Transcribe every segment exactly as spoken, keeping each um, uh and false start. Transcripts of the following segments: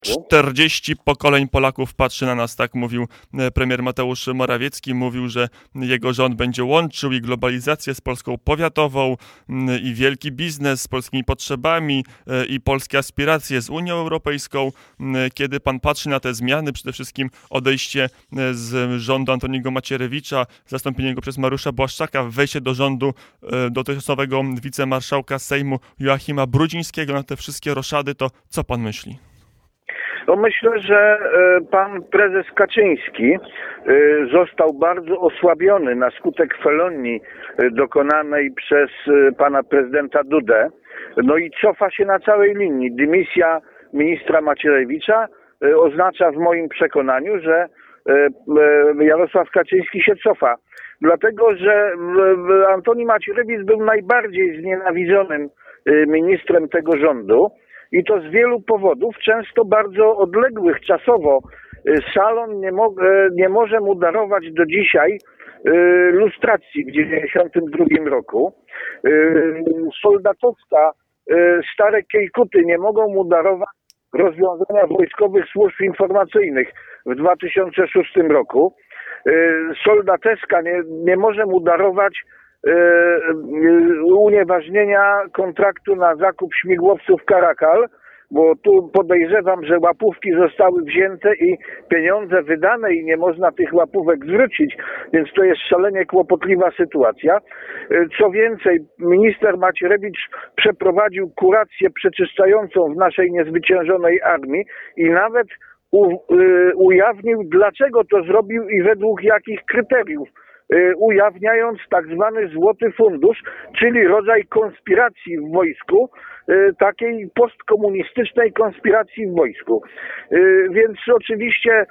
czterdzieści pokoleń Polaków patrzy na nas, tak mówił premier Mateusz Morawiecki. Mówił, że jego rząd będzie łączył i globalizację z Polską powiatową, i wielki biznes z polskimi potrzebami, i polskie aspiracje z Unią Europejską. Kiedy pan patrzy na te zmiany, przede wszystkim odejście z rządu Antoniego Macierewicza, zastąpienie go przez Mariusza Błaszczaka, wejście do rządu dotychczasowego wicemarszałka Sejmu Joachima Brudzińskiego, na te wszystkie roszady, to co pan myśli? No myślę, że pan prezes Kaczyński został bardzo osłabiony na skutek felonii dokonanej przez pana prezydenta Dudę. No i cofa się na całej linii. Dymisja ministra Macierewicza oznacza w moim przekonaniu, że Jarosław Kaczyński się cofa. Dlatego, że Antoni Macierewicz był najbardziej znienawidzonym ministrem tego rządu. I to z wielu powodów, często bardzo odległych czasowo. Salon nie, mo nie może mu darować do dzisiaj lustracji w dziewięćdziesiątym drugim roku. Soldatowska, stare kiejkuty nie mogą mu darować rozwiązania wojskowych służb informacyjnych w dwa tysiące szóstym roku. Soldateska nie, nie może mu darować unieważnienia kontraktu na zakup śmigłowców Caracal, bo tu podejrzewam, że łapówki zostały wzięte i pieniądze wydane i nie można tych łapówek zwrócić, więc to jest szalenie kłopotliwa sytuacja. Co więcej, minister Macierewicz przeprowadził kurację przeczyszczającą w naszej niezwyciężonej armii i nawet u, y, ujawnił, dlaczego to zrobił i według jakich kryteriów, ujawniając tak zwany złoty fundusz, czyli rodzaj konspiracji w wojsku, takiej postkomunistycznej konspiracji w wojsku. Więc oczywiście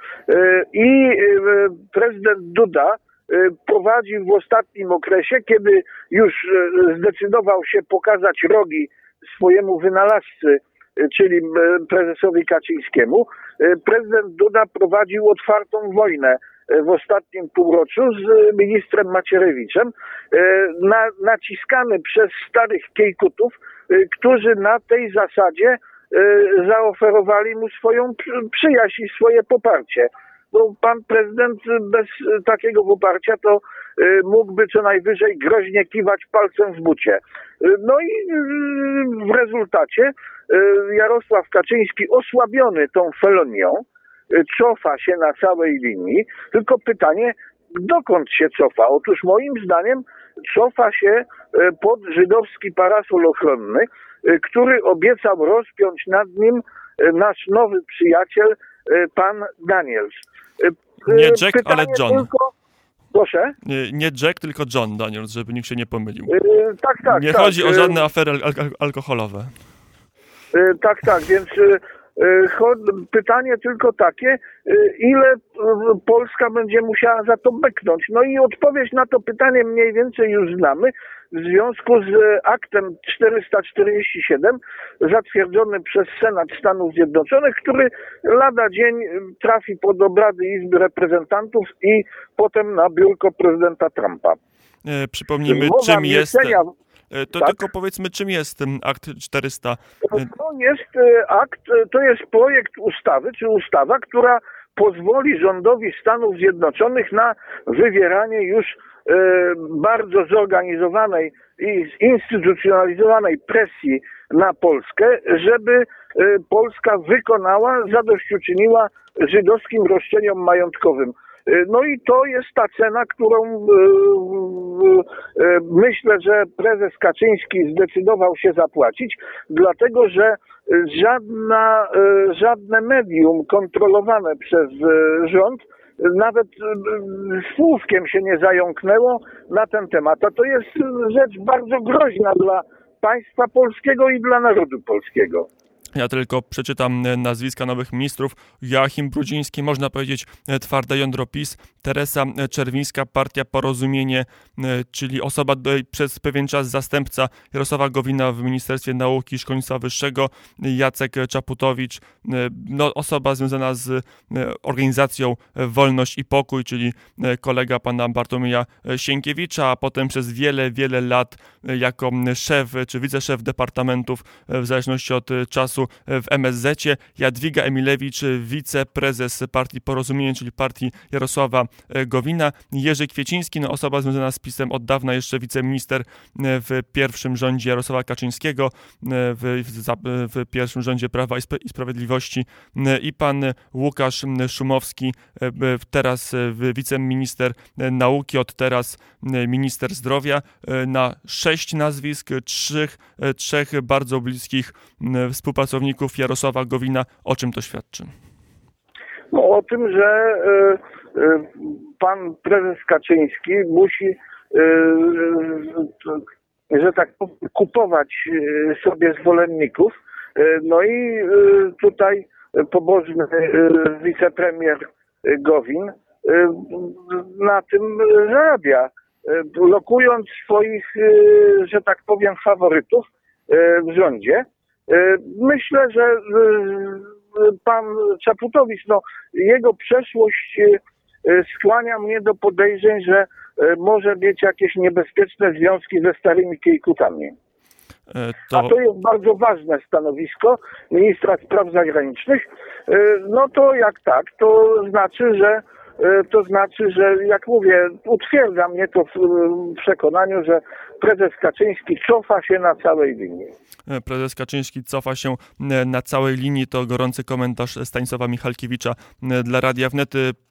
i prezydent Duda prowadził w ostatnim okresie, kiedy już zdecydował się pokazać rogi swojemu wynalazcy, czyli prezesowi Kaczyńskiemu, prezydent Duda prowadził otwartą wojnę w ostatnim półroczu z ministrem Macierewiczem, na, naciskany przez starych kiejkutów, którzy na tej zasadzie zaoferowali mu swoją przyjaźń i swoje poparcie. Bo pan prezydent bez takiego poparcia to mógłby co najwyżej groźnie kiwać palcem w bucie. No i w rezultacie Jarosław Kaczyński, osłabiony tą felonią, cofa się na całej linii, tylko pytanie, dokąd się cofa? Otóż moim zdaniem cofa się pod żydowski parasol ochronny, który obiecał rozpiąć nad nim nasz nowy przyjaciel, pan Daniels. Nie Jack, pytanie ale John. Tylko... Proszę? Nie, nie Jack, tylko John Daniels, żeby nikt się nie pomylił. Yy, tak, tak. Nie tak. chodzi o żadne afery al al alkoholowe. Yy, tak, tak, więc... Yy... Pytanie tylko takie, ile Polska będzie musiała za to beknąć? No i odpowiedź na to pytanie mniej więcej już znamy w związku z aktem czterysta czterdzieści siedem zatwierdzonym przez Senat Stanów Zjednoczonych, który lada dzień trafi pod obrady Izby Reprezentantów i potem na biurko prezydenta Trumpa. E, przypomnijmy, Mowa czym jest... To tak? Tylko powiedzmy, czym jest ten akt czterysta? To jest akt, to jest projekt ustawy, czy ustawa, która pozwoli rządowi Stanów Zjednoczonych na wywieranie już e, bardzo zorganizowanej i zinstytucjonalizowanej presji na Polskę, żeby e, Polska wykonała, zadośćuczyniła żydowskim roszczeniom majątkowym. No i to jest ta cena, którą myślę, że prezes Kaczyński zdecydował się zapłacić, dlatego że żadna, żadne medium kontrolowane przez rząd nawet słówkiem się nie zająknęło na ten temat. A to jest rzecz bardzo groźna dla państwa polskiego i dla narodu polskiego. Ja tylko przeczytam nazwiska nowych ministrów. Joachim Brudziński, można powiedzieć twarde jądro PiS. Teresa Czerwińska, Partia Porozumienie, czyli osoba przez pewien czas zastępca Jarosława Gowina w Ministerstwie Nauki i Szkolnictwa Wyższego. Jacek Czaputowicz, no, osoba związana z organizacją Wolność i Pokój, czyli kolega pana Bartłomieja Sienkiewicza, a potem przez wiele, wiele lat jako szef czy wiceszef departamentów, w zależności od czasu, czasu w M S Z-cie, Jadwiga Emilewicz, wiceprezes partii Porozumienie, czyli partii Jarosława Gowina, Jerzy Kwieciński, no osoba związana z PiS-em od dawna, jeszcze wiceminister w pierwszym rządzie Jarosława Kaczyńskiego, w, w, w pierwszym rządzie Prawa i Sprawiedliwości, i pan Łukasz Szumowski, teraz wiceminister nauki, od teraz minister zdrowia. Na sześć nazwisk, trzech, trzech bardzo bliskich współpracowników Jarosława Gowina. O czym to świadczy? No, o tym, że y, y, pan prezes Kaczyński musi, y, y, że tak powiem, kupować y, sobie zwolenników. Y, no i y, tutaj pobożny y, wicepremier Gowin y, na tym zarabia, y, lokując swoich, y, że tak powiem, faworytów y, w rządzie. Y, myślę, że y, pan Czaputowicz, no, jego przeszłość skłania mnie do podejrzeń, że może mieć jakieś niebezpieczne związki ze starymi Kiejkutami. To... A to jest bardzo ważne stanowisko ministra spraw zagranicznych. No to jak tak, to znaczy, że to znaczy, że jak mówię, utwierdza mnie to w przekonaniu, że prezes Kaczyński cofa się na całej linii. Prezes Kaczyński cofa się na całej linii. To gorący komentarz Stanisława Michalkiewicza dla Radia Wnet.